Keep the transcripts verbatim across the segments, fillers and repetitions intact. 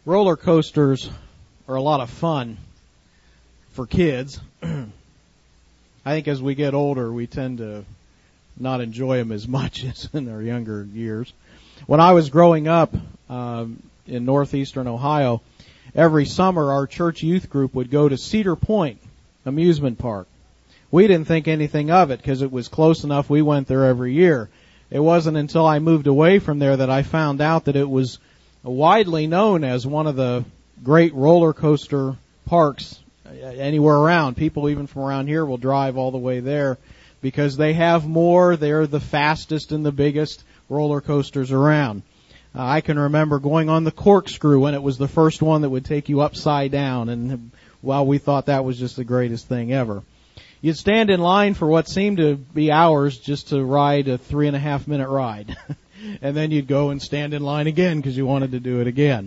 Roller coasters are a lot of fun for kids. I think as we get older, we tend to not enjoy them as much as in our younger years. When I was growing up um, in northeastern Ohio, every summer our church youth group would go to Cedar Point Amusement Park. We didn't think anything of it because it was close enough. We went there every year. It wasn't until I moved away from there that I found out that it was widely known as one of the great roller coaster parks anywhere around. People even from around here will drive all the way there because they have more. They're the fastest and the biggest roller coasters around. Uh, I can remember going on the Corkscrew when it was the first one that would take you upside down, and well, we thought that was just the greatest thing ever. You'd stand in line for what seemed to be hours just to ride a three and a half minute ride. And then you'd go and stand in line again because you wanted to do it again.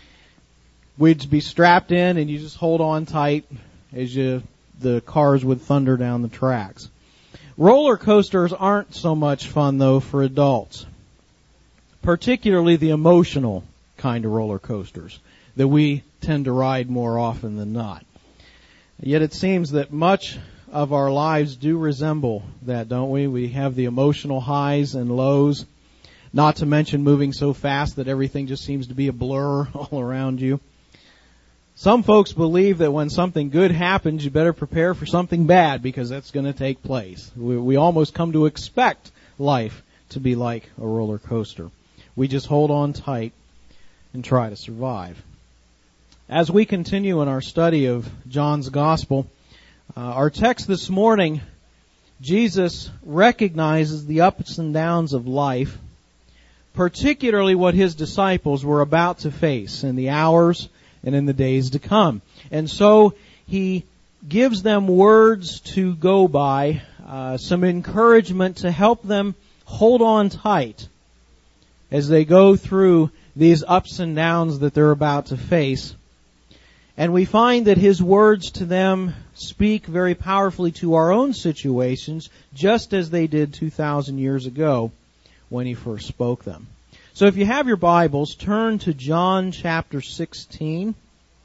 We'd be strapped in and you just hold on tight as you, the cars would thunder down the tracks. Roller coasters aren't so much fun though for adults. Particularly the emotional kind of roller coasters that we tend to ride more often than not. Yet it seems that much of our lives do resemble that, don't we? We have the emotional highs and lows, not to mention moving so fast that everything just seems to be a blur all around you. Some folks believe that when something good happens, you better prepare for something bad because that's going to take place. We, we almost come to expect life to be like a roller coaster. We just hold on tight and try to survive. As we continue in our study of John's Gospel, uh, our text this morning, Jesus recognizes the ups and downs of life, particularly what his disciples were about to face in the hours and in the days to come. And so he gives them words to go by, uh, some encouragement to help them hold on tight as they go through these ups and downs that they're about to face. And we find that his words to them speak very powerfully to our own situations, just as they did two thousand years ago when he first spoke them. So if you have your Bibles, turn to John chapter sixteen.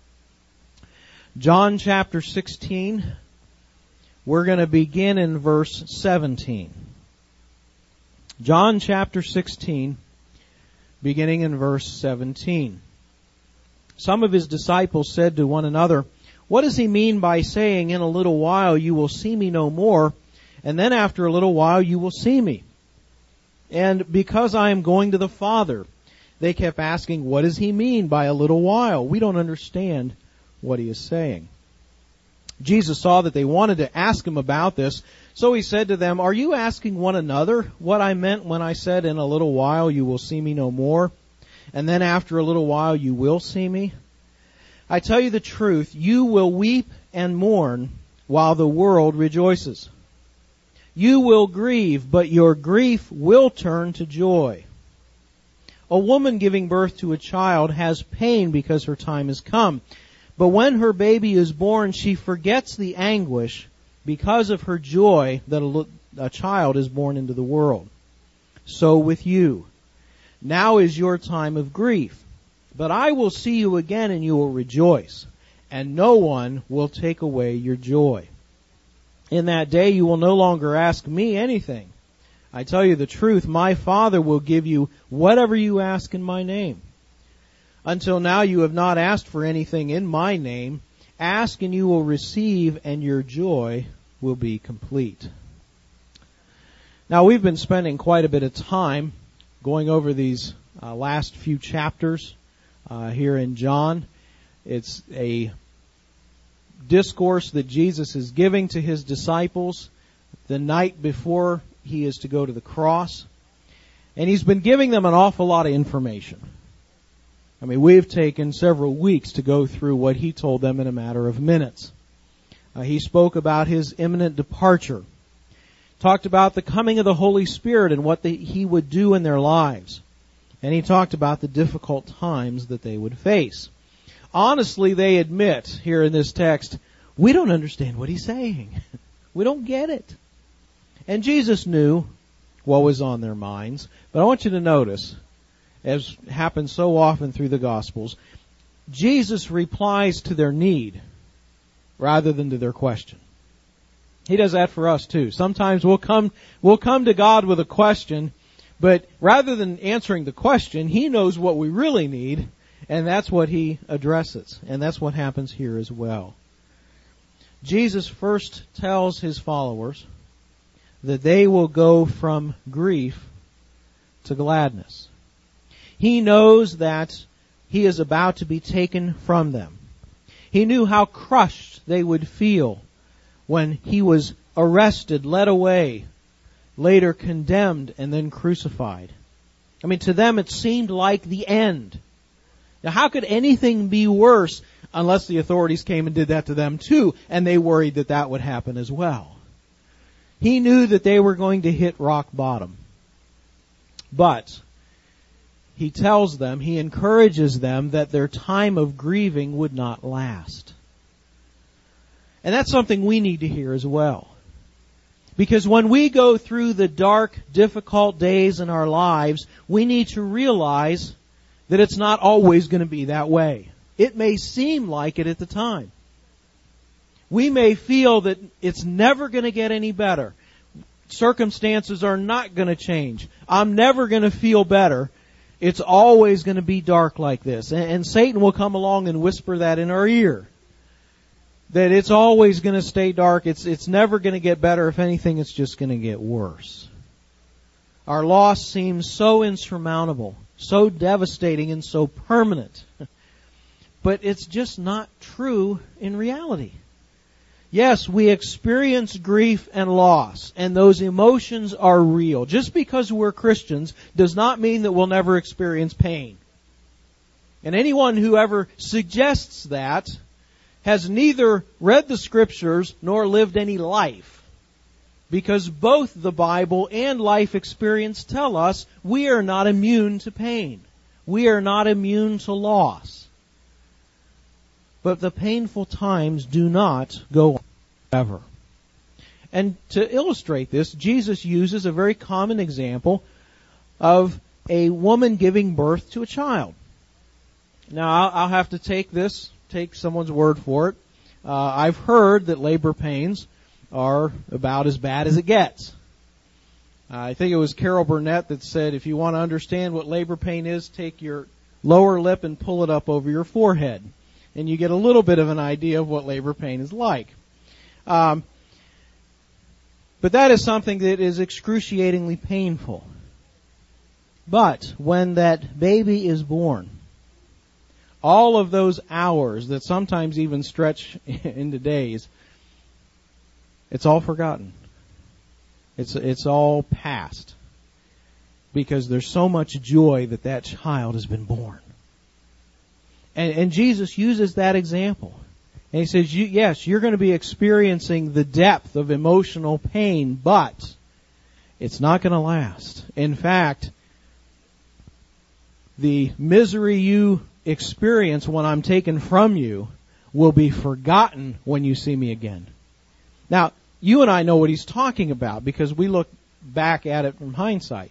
John chapter sixteen, we're going to begin in verse seventeen. John chapter sixteen, beginning in verse seventeen. Some of his disciples said to one another, "What does he mean by saying, 'In a little while you will see me no more, and then after a little while you will see me'? And because I am going to the Father." They kept asking, "What does he mean by a little while? We don't understand what he is saying." Jesus saw that they wanted to ask him about this, so he said to them, "Are you asking one another what I meant when I said, 'In a little while you will see me no more, and then after a little while you will see me'? I tell you the truth, you will weep and mourn while the world rejoices. You will grieve, but your grief will turn to joy. A woman giving birth to a child has pain because her time has come. But when her baby is born, she forgets the anguish because of her joy that a, a child is born into the world. So with you. Now is your time of grief. But I will see you again and you will rejoice, and no one will take away your joy. In that day you will no longer ask me anything. I tell you the truth, my Father will give you whatever you ask in my name. Until now you have not asked for anything in my name. Ask and you will receive, and your joy will be complete." Now we've been spending quite a bit of time going over these uh, last few chapters uh, here in John. It's a discourse that Jesus is giving to his disciples the night before he is to go to the cross. And he's been giving them an awful lot of information. I mean, we've taken several weeks to go through what he told them in a matter of minutes. Uh, he spoke about his imminent departure. Talked about the coming of the Holy Spirit and what the, he would do in their lives. And he talked about the difficult times that they would face. Honestly, they admit here in this text, we don't understand what he's saying. We don't get it. And Jesus knew what was on their minds. But I want you to notice, as happens so often through the Gospels, Jesus replies to their need rather than to their question. He does that for us too. Sometimes we'll come, we'll come to God with a question, but rather than answering the question, He knows what we really need, and that's what He addresses. And that's what happens here as well. Jesus first tells His followers that they will go from grief to gladness. He knows that He is about to be taken from them. He knew how crushed they would feel when He was arrested, led away, later condemned, and then crucified. I mean, to them it seemed like the end. Now, how could anything be worse unless the authorities came and did that to them too, and they worried that that would happen as well? He knew that they were going to hit rock bottom. But He tells them, He encourages them that their time of grieving would not last. And that's something we need to hear as well. Because when we go through the dark, difficult days in our lives, we need to realize that it's not always going to be that way. It may seem like it at the time. We may feel that it's never going to get any better. Circumstances are not going to change. I'm never going to feel better. It's always going to be dark like this. And, and Satan will come along and whisper that in our ear. That it's always going to stay dark. It's, it's never going to get better. If anything, it's just going to get worse. Our loss seems so insurmountable, so devastating, and so permanent. But it's just not true in reality. Yes, we experience grief and loss, and those emotions are real. Just because we're Christians does not mean that we'll never experience pain. And anyone who ever suggests that has neither read the Scriptures nor lived any life. Because both the Bible and life experience tell us we are not immune to pain. We are not immune to loss. But the painful times do not go on forever. And to illustrate this, Jesus uses a very common example of a woman giving birth to a child. Now, I'll, I'll have to take this, take someone's word for it. Uh, I've heard that labor pains are about as bad as it gets. Uh, I think it was Carol Burnett that said, if you want to understand what labor pain is, take your lower lip and pull it up over your forehead. And you get a little bit of an idea of what labor pain is like. Um, but that is something that is excruciatingly painful. But when that baby is born, all of those hours that sometimes even stretch into days, it's all forgotten. It's it's all past. Because there's so much joy that that child has been born. And, and Jesus uses that example. And He says, you, yes, you're going to be experiencing the depth of emotional pain, but it's not going to last. In fact, the misery you experience when I'm taken from you will be forgotten when you see me again. Now, you and I know what He's talking about because we look back at it from hindsight.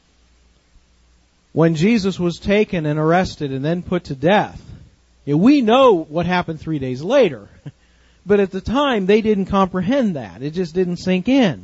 When Jesus was taken and arrested and then put to death, we know what happened three days later. But at the time, they didn't comprehend that. It just didn't sink in.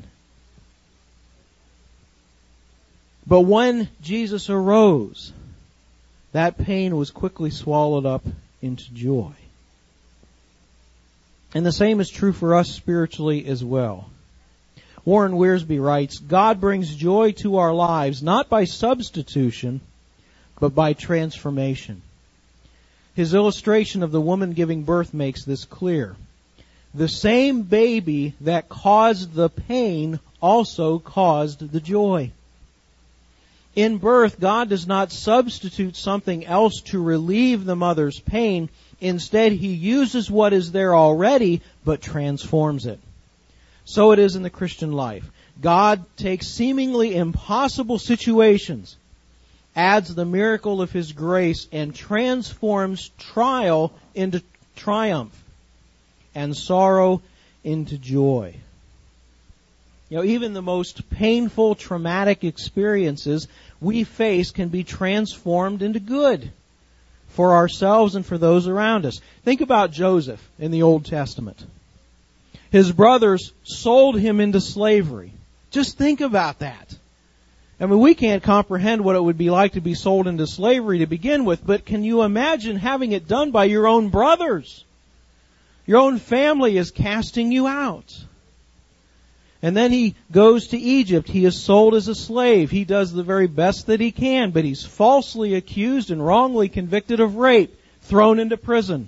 But when Jesus arose, that pain was quickly swallowed up into joy. And the same is true for us spiritually as well. Warren Wiersbe writes, God brings joy to our lives not by substitution, but by transformation. His illustration of the woman giving birth makes this clear. The same baby that caused the pain also caused the joy. In birth, God does not substitute something else to relieve the mother's pain. Instead, He uses what is there already, but transforms it. So it is in the Christian life. God takes seemingly impossible situations, adds the miracle of His grace, and transforms trial into triumph and sorrow into joy. You know, even the most painful, traumatic experiences we face can be transformed into good for ourselves and for those around us. Think about Joseph in the Old Testament. His brothers sold him into slavery. Just think about that. I mean, we can't comprehend what it would be like to be sold into slavery to begin with, but can you imagine having it done by your own brothers? Your own family is casting you out. And then he goes to Egypt. He is sold as a slave. He does the very best that he can, but he's falsely accused and wrongly convicted of rape, thrown into prison.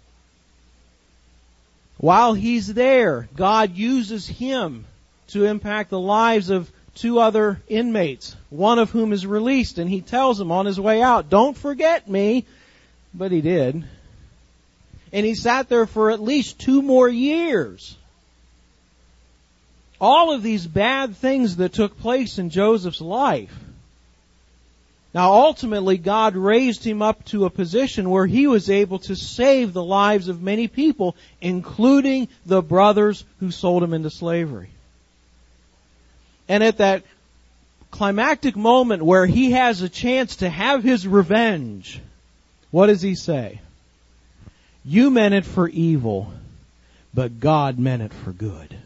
While he's there, God uses him to impact the lives of two other inmates, one of whom is released, and he tells him on his way out, "Don't forget me." But he did. And he sat there for at least two more years. All of these bad things that took place in Joseph's life. Now ultimately God raised him up to a position where he was able to save the lives of many people, including the brothers who sold him into slavery. And at that climactic moment where he has a chance to have his revenge, what does he say? "You meant it for evil, but God meant it for good."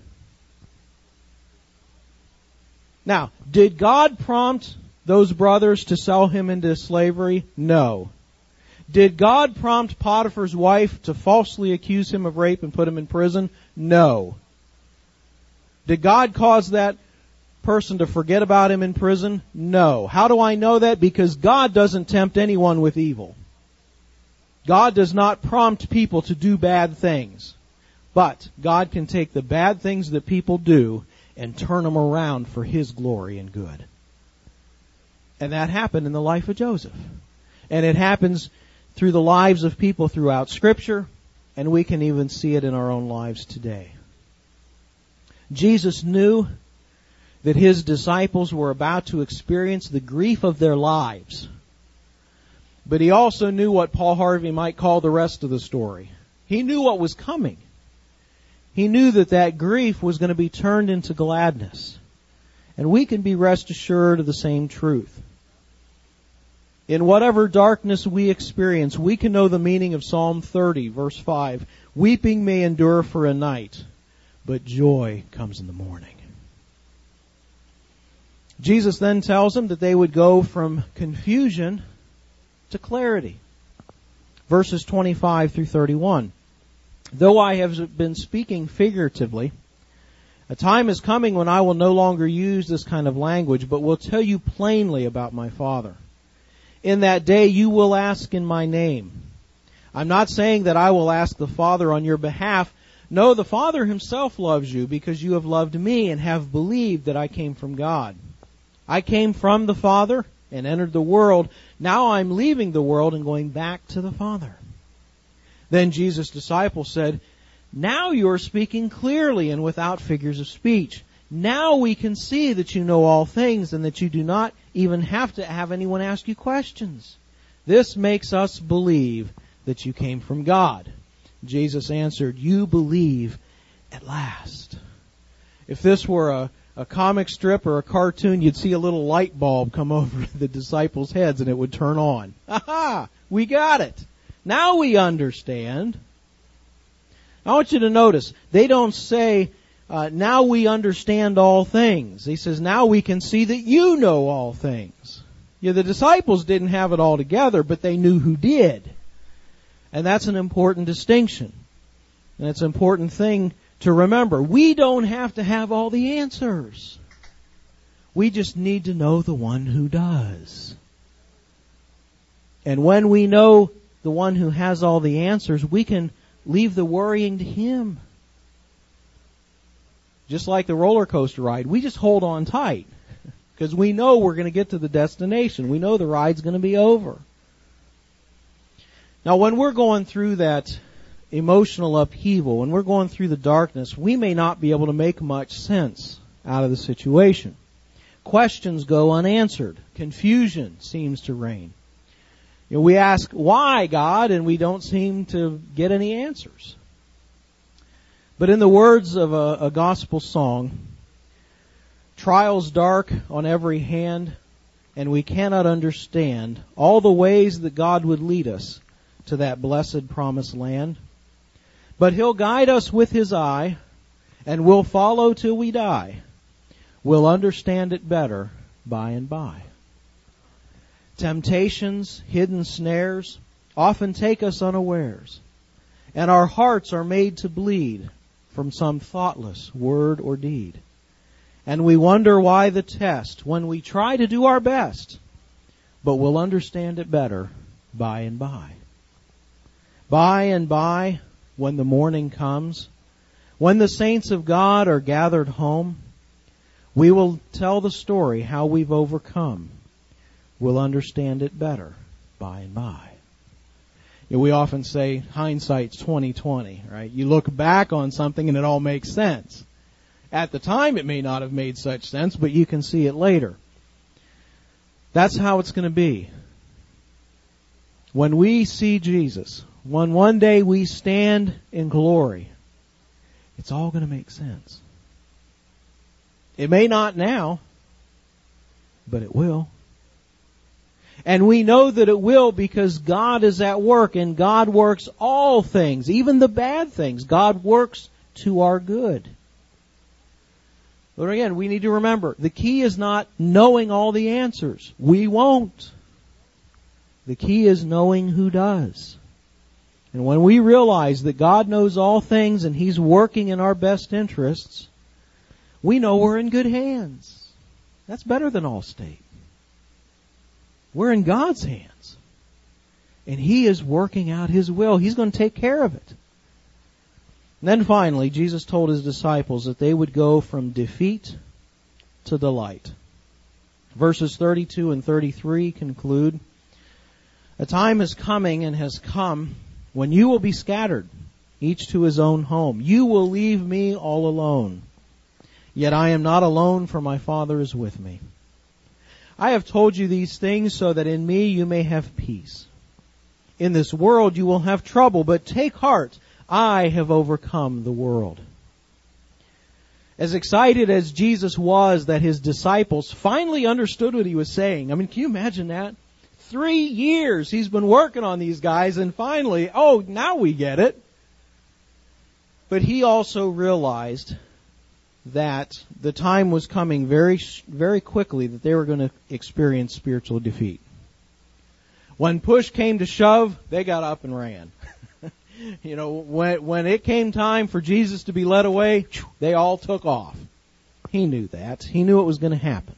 Now, did God prompt those brothers to sell him into slavery? No. Did God prompt Potiphar's wife to falsely accuse him of rape and put him in prison? No. Did God cause that person to forget about him in prison? No. How do I know that? Because God doesn't tempt anyone with evil. God does not prompt people to do bad things. But God can take the bad things that people do and turn them around for His glory and good. And that happened in the life of Joseph. And it happens through the lives of people throughout Scripture, and we can even see it in our own lives today. Jesus knew that His disciples were about to experience the grief of their lives. But He also knew what Paul Harvey might call the rest of the story. He knew what was coming. He knew that that grief was going to be turned into gladness. And we can be rest assured of the same truth. In whatever darkness we experience, we can know the meaning of Psalm thirty, verse five. Weeping may endure for a night, but joy comes in the morning. Jesus then tells them that they would go from confusion to clarity. Verses twenty-five through thirty-one. Though I have been speaking figuratively, a time is coming when I will no longer use this kind of language, but will tell you plainly about my Father. In that day you will ask in my name. I'm not saying that I will ask the Father on your behalf. No, the Father Himself loves you because you have loved me and have believed that I came from God. I came from the Father and entered the world. Now I'm leaving the world and going back to the Father. Then Jesus' disciples said, now you are speaking clearly and without figures of speech. Now we can see that you know all things and that you do not even have to have anyone ask you questions. This makes us believe that you came from God. Jesus answered, you believe at last. If this were a, a comic strip or a cartoon, you'd see a little light bulb come over the disciples' heads and it would turn on. Aha! We got it. Now we understand. I want you to notice, they don't say, uh, now we understand all things. He says, now we can see that you know all things. Yeah, the disciples didn't have it all together, but they knew who did. And that's an important distinction. And it's an important thing to remember. We don't have to have all the answers. We just need to know the one who does. And when we know the one who has all the answers, we can leave the worrying to Him. Just like the roller coaster ride, we just hold on tight because we know we're going to get to the destination. We know the ride's going to be over. Now, when we're going through that emotional upheaval, when we're going through the darkness, we may not be able to make much sense out of the situation. Questions go unanswered. Confusion seems to reign. You know, we ask, why, God? And we don't seem to get any answers. But in the words of a, a gospel song, trials dark on every hand, and we cannot understand all the ways that God would lead us. to that blessed promised land. But He'll guide us with His eye, and we'll follow till we die. We'll understand it better by and by. Temptations, hidden snares, often take us unawares, and our hearts are made to bleed from some thoughtless word or deed. And we wonder why the test when we try to do our best, but we'll understand it better by and by. By and by, when the morning comes, when the saints of God are gathered home, we will tell the story how we've overcome. We'll understand it better by and by. You know, we often say hindsight's twenty twenty, right? You look back on something and it all makes sense. At the time it may not have made such sense, but you can see it later. That's how it's going to be. When we see Jesus, when one day we stand in glory, it's all going to make sense. It may not now, but it will. And we know that it will because God is at work, and God works all things, even the bad things. God works to our good. But again, we need to remember, the key is not knowing all the answers. We won't. The key is knowing who does. And when we realize that God knows all things and He's working in our best interests, we know we're in good hands. That's better than Allstate. We're in God's hands. And He is working out His will. He's going to take care of it. And then finally, Jesus told His disciples that they would go from defeat to delight. Verses thirty-two and thirty-three conclude, "A time is coming and has come when you will be scattered, each to his own home. You will leave me all alone. Yet I am not alone, for my Father is with me. I have told you these things so that in me you may have peace. In this world you will have trouble, but take heart, I have overcome the world." As excited as Jesus was that His disciples finally understood what He was saying. I mean, can you imagine that? Three years He's been working on these guys, and finally, oh, now we get it. But He also realized that the time was coming very, very quickly that they were going to experience spiritual defeat. When push came to shove, they got up and ran. You know, when when it came time for Jesus to be led away, they all took off. He knew that. He knew it was going to happen.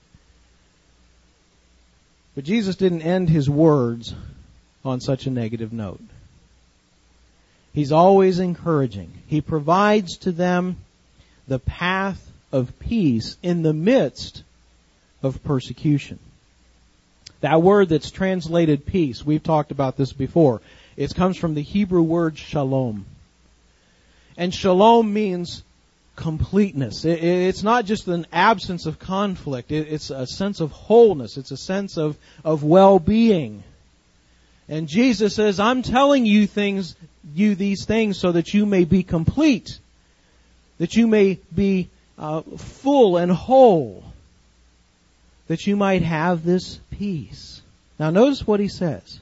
But Jesus didn't end His words on such a negative note. He's always encouraging. He provides to them the path of peace in the midst of persecution. That word that's translated peace, we've talked about this before. It comes from the Hebrew word shalom. And shalom means completeness. It's not just an absence of conflict. It's a sense of wholeness. It's a sense of, of well-being. And Jesus says, I'm telling you things, you these things so that you may be complete. That you may be uh, full and whole. That you might have this peace. Now notice what He says.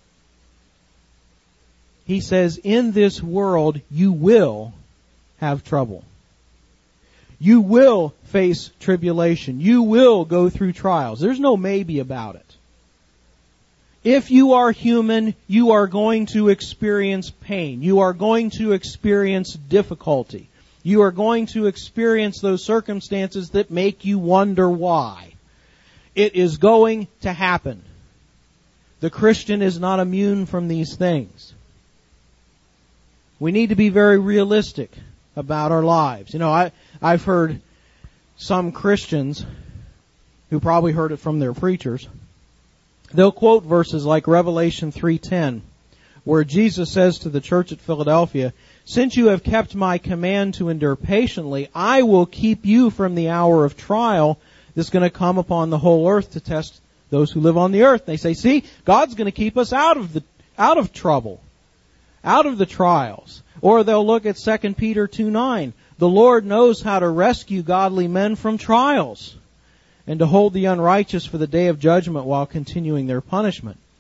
He says, in this world you will have trouble. You will face tribulation. You will go through trials. There's no maybe about it. If you are human, you are going to experience pain. You are going to experience difficulty. You are going to experience those circumstances that make you wonder why. It is going to happen. The Christian is not immune from these things. We need to be very realistic about our lives. You know, I, I've heard some Christians who probably heard it from their preachers. They'll quote verses like Revelation three ten, where Jesus says to the church at Philadelphia, "Since you have kept my command to endure patiently, I will keep you from the hour of trial that's going to come upon the whole earth to test those who live on the earth." They say, see, God's going to keep us out of the out of trouble, out of the trials. Or they'll look at Second Peter two nine. The Lord knows how to rescue godly men from trials and to hold the unrighteous for the day of judgment while continuing their punishment.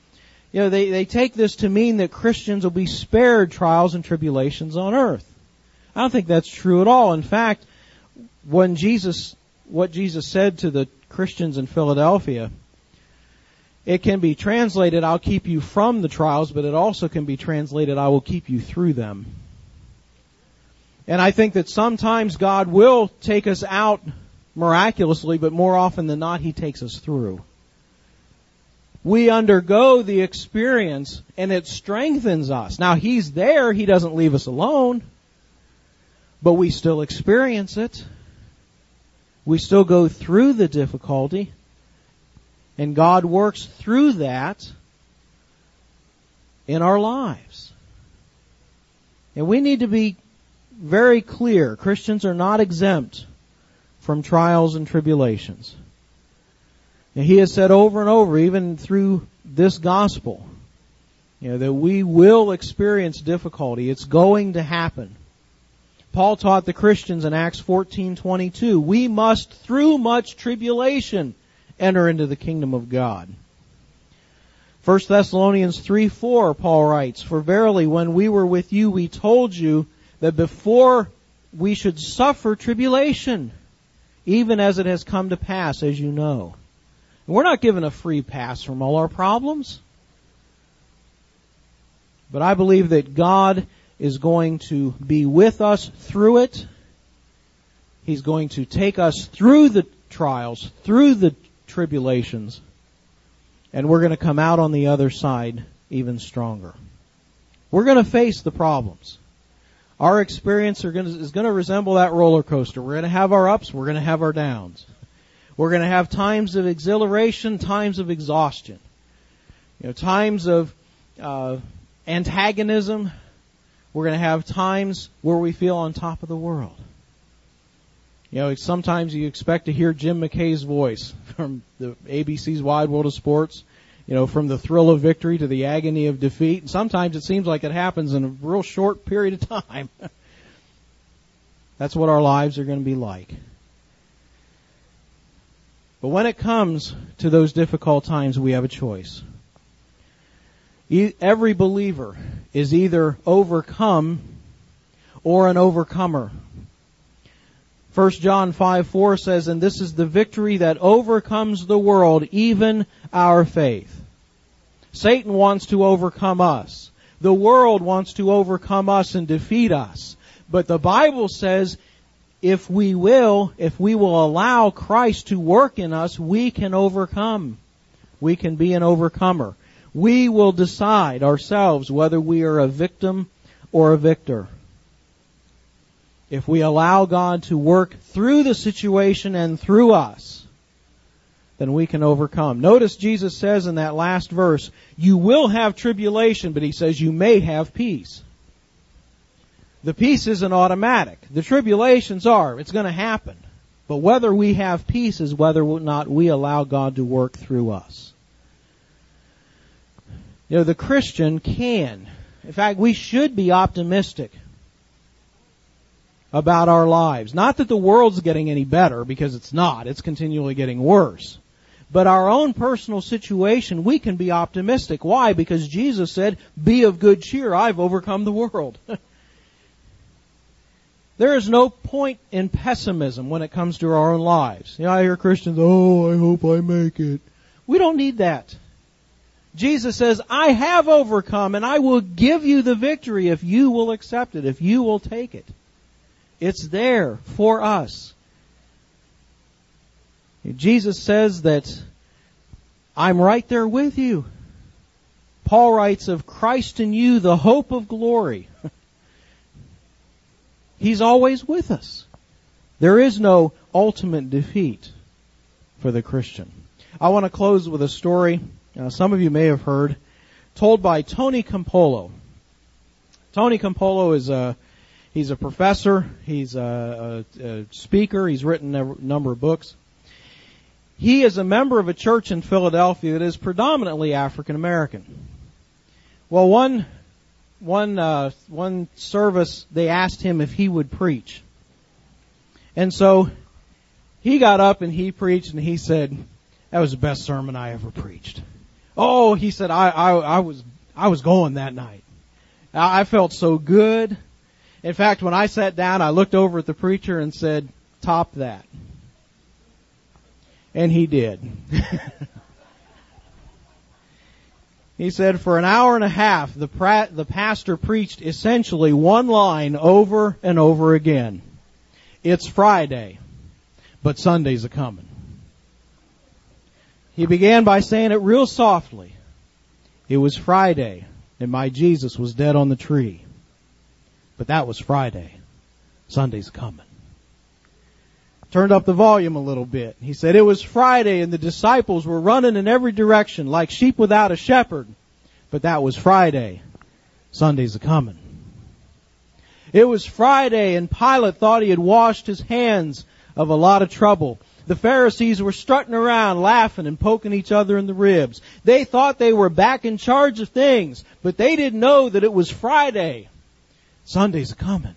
you know, they, they take this to mean that Christians will be spared trials and tribulations on earth. I don't think that's true at all. In fact, when Jesus, what Jesus said to the Christians in Philadelphia, it can be translated, I'll keep you from the trials, but it also can be translated, I will keep you through them. And I think that sometimes God will take us out miraculously, but more often than not, He takes us through. We undergo the experience, and it strengthens us. Now, He's there. He doesn't leave us alone. But we still experience it. We still go through the difficulty. And God works through that in our lives. And we need to be very clear. Christians are not exempt from trials and tribulations. And He has said over and over, even through this gospel, you know, that we will experience difficulty. It's going to happen. Paul taught the Christians in Acts fourteen twenty-two, we must, through much tribulation, enter into the kingdom of God. First Thessalonians three four, Paul writes, for verily, when we were with you, we told you that before we should suffer tribulation, even as it has come to pass, as you know. And we're not given a free pass from all our problems. But I believe that God is going to be with us through it. He's going to take us through the trials, through the tribulations, and we're going to come out on the other side even stronger. We're going to face the problems. Our experience are going to, is going to resemble that roller coaster. We're going to have our ups, we're going to have our downs. We're going to have times of exhilaration, times of exhaustion. You know, times of uh, antagonism. We're going to have times where we feel on top of the world. You know, sometimes you expect to hear Jim McKay's voice from the A B C's Wide World of Sports, you know, from the thrill of victory to the agony of defeat. And sometimes it seems like it happens in a real short period of time. That's what our lives are going to be like. But when it comes to those difficult times, we have a choice. Every believer is either overcome or an overcomer. First John five four says, and this is the victory that overcomes the world, even our faith. Satan wants to overcome us. The world wants to overcome us and defeat us. But the Bible says, if we will, if we will allow Christ to work in us, we can overcome. We can be an overcomer. We will decide ourselves whether we are a victim or a victor. If we allow God to work through the situation and through us, then we can overcome. Notice Jesus says in that last verse, you will have tribulation, but He says you may have peace. The peace isn't automatic. The tribulations are. It's going to happen. But whether we have peace is whether or not we allow God to work through us. You know, the Christian can. In fact, we should be optimistic about our lives. Not that the world's getting any better, because it's not. It's continually getting worse. But our own personal situation, we can be optimistic. Why? Because Jesus said, be of good cheer. I've overcome the world. There is no point in pessimism when it comes to our own lives. You know, I hear Christians, oh, I hope I make it. We don't need that. Jesus says, I have overcome, and I will give you the victory if you will accept it, if you will take it. It's there for us. Jesus says that I'm right there with you. Paul writes of Christ in you, the hope of glory. He's always with us. There is no ultimate defeat for the Christian. I want to close with a story, uh, some of you may have heard, told by Tony Campolo. Tony Campolo is a he's a professor, he's a, a, a speaker, he's written a number of books. He is a member of a church in Philadelphia that is predominantly African American. Well, one one uh, one service they asked him if he would preach, and so he got up and he preached, and he said, "That was the best sermon I ever preached." Oh, he said, I, I, I was, I was going that night. I, I felt so good. In fact, when I sat down, I looked over at the preacher and said, top that. And he did. He said for an hour and a half, the, pra- the pastor preached essentially one line over and over again. It's Friday, but Sunday's a coming. He began by saying it real softly. It was Friday, and my Jesus was dead on the tree. But that was Friday. Sunday's coming. Turned up the volume a little bit. He said it was Friday and the disciples were running in every direction like sheep without a shepherd. But that was Friday. Sunday's a coming. It was Friday and Pilate thought he had washed his hands of a lot of trouble. The Pharisees were strutting around laughing and poking each other in the ribs. They thought they were back in charge of things, but they didn't know that it was Friday. Sunday's a coming.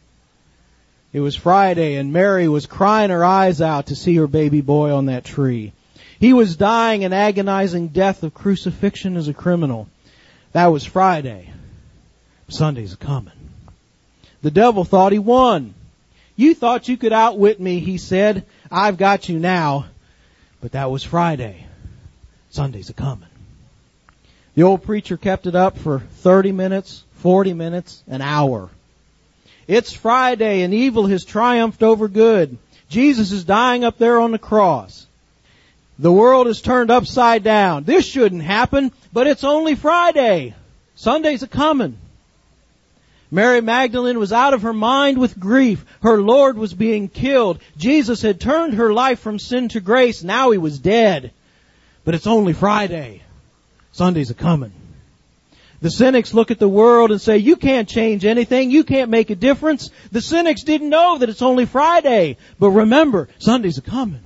It was Friday and Mary was crying her eyes out to see her baby boy on that tree. He was dying an agonizing death of crucifixion as a criminal. That was Friday. Sunday's a coming. The devil thought he won. You thought you could outwit me, he said. I've got you now. But that was Friday. Sunday's a coming. The old preacher kept it up for thirty minutes, forty minutes, an hour. It's Friday and evil has triumphed over good. Jesus is dying up there on the cross. The world is turned upside down. This shouldn't happen, but it's only Friday. Sunday's a coming. Mary Magdalene was out of her mind with grief. Her Lord was being killed. Jesus had turned her life from sin to grace. Now he was dead. But it's only Friday. Sunday's a coming. The cynics look at the world and say, you can't change anything. You can't make a difference. The cynics didn't know that it's only Friday. But remember, Sunday's a coming.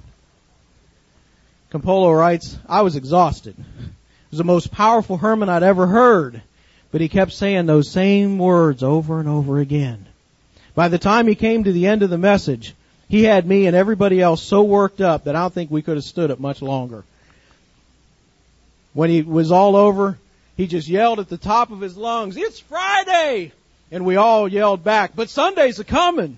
Campolo writes, I was exhausted. It was the most powerful sermon I'd ever heard. But he kept saying those same words over and over again. By the time he came to the end of the message, he had me and everybody else so worked up that I don't think we could have stood it much longer. When he was all over, he just yelled at the top of his lungs, it's Friday! And we all yelled back, but Sunday's a coming.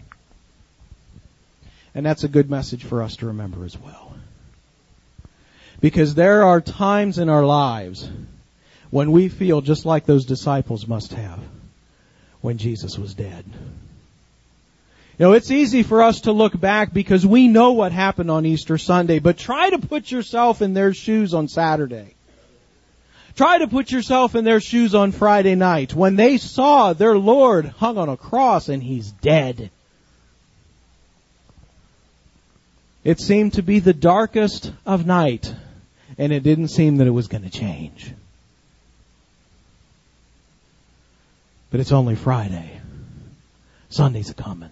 And that's a good message for us to remember as well. Because there are times in our lives when we feel just like those disciples must have when Jesus was dead. You know, it's easy for us to look back because we know what happened on Easter Sunday, but try to put yourself in their shoes on Saturday. Try to put yourself in their shoes on Friday night when they saw their Lord hung on a cross and He's dead. It seemed to be the darkest of night, and it didn't seem that it was going to change. But it's only Friday. Sunday's a coming.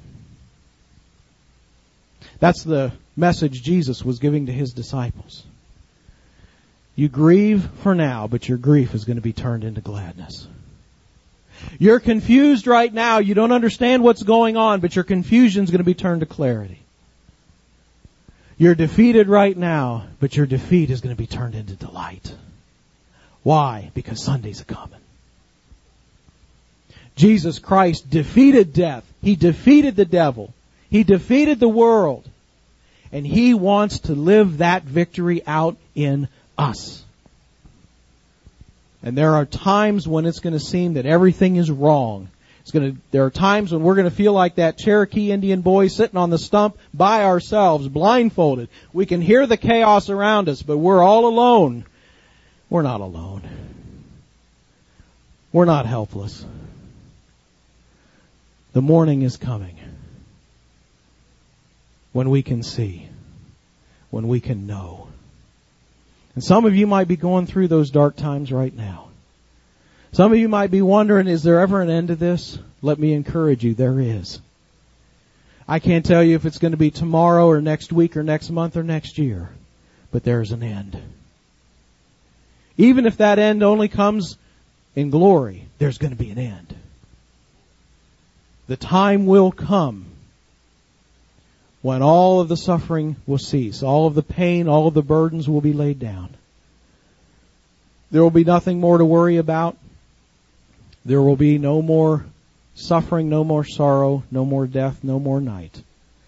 That's the message Jesus was giving to His disciples. You grieve for now, but your grief is going to be turned into gladness. You're confused right now. You don't understand what's going on, but your confusion is going to be turned to clarity. You're defeated right now, but your defeat is going to be turned into delight. Why? Because Sunday's a coming. Jesus Christ defeated death. He defeated the devil. He defeated the world. And He wants to live that victory out in us. And there are times when it's going to seem that everything is wrong. It's going to, there are times when we're going to feel like that Cherokee Indian boy sitting on the stump by ourselves, blindfolded. We can hear the chaos around us, but we're all alone. We're not alone. We're not helpless. The morning is coming when we can see, when we can know. And some of you might be going through those dark times right now. Some of you might be wondering, is there ever an end to this? Let me encourage you, there is. I can't tell you if it's going to be tomorrow or next week or next month or next year, but there's an end. Even if that end only comes in glory, there's going to be an end. The time will come when all of the suffering will cease, all of the pain, all of the burdens will be laid down. There will be nothing more to worry about. There will be no more suffering, no more sorrow, no more death, no more night.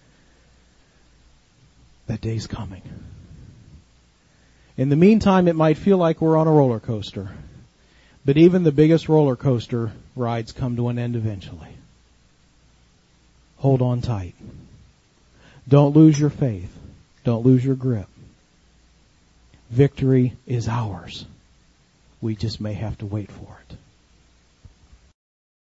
That day's coming. In the meantime, it might feel like we're on a roller coaster. But even the biggest roller coaster rides come to an end eventually. Hold on tight. Don't lose your faith. Don't lose your grip. Victory is ours. We just may have to wait for it.